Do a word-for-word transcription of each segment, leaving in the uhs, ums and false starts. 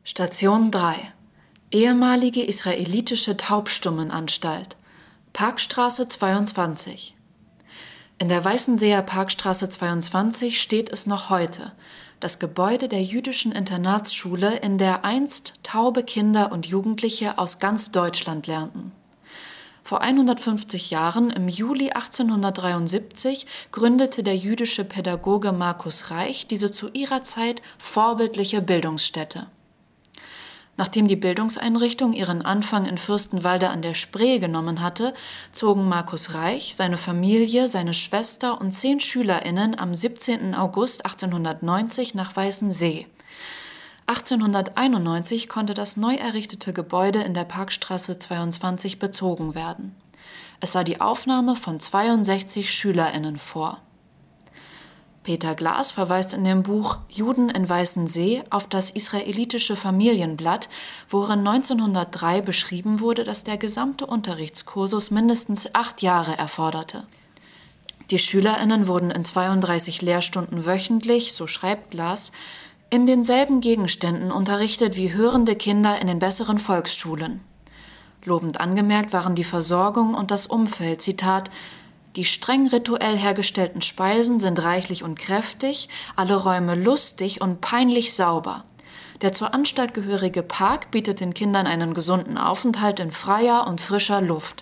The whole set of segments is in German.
Station drei: Ehemalige israelitische Taubstummenanstalt, Parkstraße zweiundzwanzig. In der Weißenseer Parkstraße zweiundzwanzig steht es noch heute, das Gebäude der jüdischen Internatsschule, in der einst taube Kinder und Jugendliche aus ganz Deutschland lernten. Vor hundertfünfzig Jahren, im Juli achtzehnhundertdreiundsiebzig, gründete der jüdische Pädagoge Markus Reich diese zu ihrer Zeit vorbildliche Bildungsstätte. Nachdem die Bildungseinrichtung ihren Anfang in Fürstenwalde an der Spree genommen hatte, zogen Markus Reich, seine Familie, seine Schwester und zehn SchülerInnen am siebzehnten August achtzehnhundertneunzig nach Weißensee. achtzehnhunderteinundneunzig konnte das neu errichtete Gebäude in der Parkstraße zweiundzwanzig bezogen werden. Es sah die Aufnahme von zweiundsechzig SchülerInnen vor. Peter Glas verweist in dem Buch »Juden in Weißensee« auf das israelitische Familienblatt, worin neunzehnhundertdrei beschrieben wurde, dass der gesamte Unterrichtskursus mindestens acht Jahre erforderte. Die SchülerInnen wurden in zweiunddreißig Lehrstunden wöchentlich, so schreibt Glas, in denselben Gegenständen unterrichtet wie hörende Kinder in den besseren Volksschulen. Lobend angemerkt waren die Versorgung und das Umfeld, Zitat, »Die streng rituell hergestellten Speisen sind reichlich und kräftig, alle Räume lustig und peinlich sauber. Der zur Anstalt gehörige Park bietet den Kindern einen gesunden Aufenthalt in freier und frischer Luft.«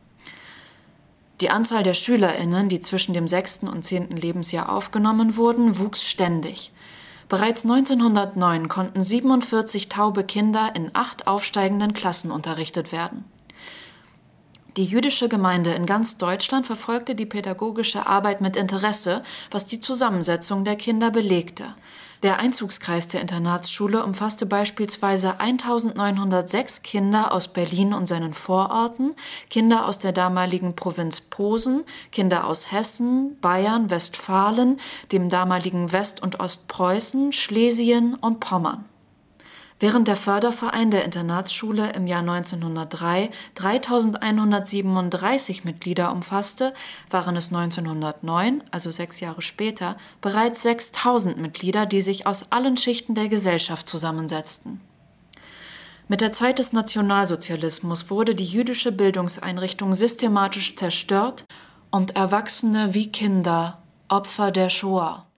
Die Anzahl der SchülerInnen, die zwischen dem sechsten und zehnten Lebensjahr aufgenommen wurden, wuchs ständig. Bereits neunzehnhundertneun konnten siebenundvierzig taube Kinder in acht aufsteigenden Klassen unterrichtet werden. Die jüdische Gemeinde in ganz Deutschland verfolgte die pädagogische Arbeit mit Interesse, was die Zusammensetzung der Kinder belegte. Der Einzugskreis der Internatsschule umfasste beispielsweise eintausendneunhundertsechs Kinder aus Berlin und seinen Vororten, Kinder aus der damaligen Provinz Posen, Kinder aus Hessen, Bayern, Westfalen, dem damaligen West- und Ostpreußen, Schlesien und Pommern. Während der Förderverein der Internatsschule im Jahr neunzehnhundertdrei dreitausendeinhundertsiebenunddreißig Mitglieder umfasste, waren es neunzehnhundertneun, also sechs Jahre später, bereits sechstausend Mitglieder, die sich aus allen Schichten der Gesellschaft zusammensetzten. Mit der Zeit des Nationalsozialismus wurde die jüdische Bildungseinrichtung systematisch zerstört und Erwachsene wie Kinder Opfer der Shoah.